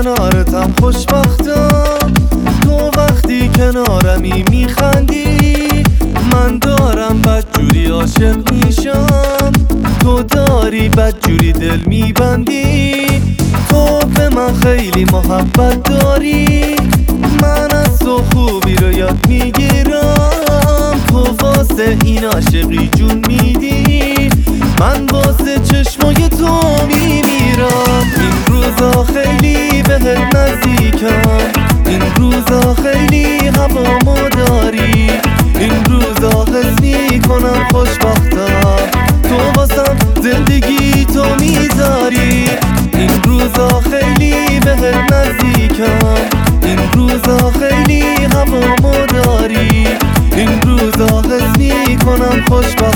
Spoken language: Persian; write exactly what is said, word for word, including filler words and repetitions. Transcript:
کنارتم خوشبختم. تو وقتی کنارمی میخندی من دارم بدجوری عاشق میشم. تو داری بدجوری دل میبندی. تو به من خیلی محبت داری. من از تو خوبی رو یاد میگیرم. تو واسه این عاشقی جون میدی. من واسه چشمای تو میمیرم. این روزا خیلی بهت نزدیکم. این روزا خیلی هوامو داری. این روزا حس میکنم خوشبختم. تو واسم زندگی تو میذاری. این روزا خیلی بهت نزدیکم. این روزا خیلی هوامو داری. این روزا حس میکنم خوشبختم.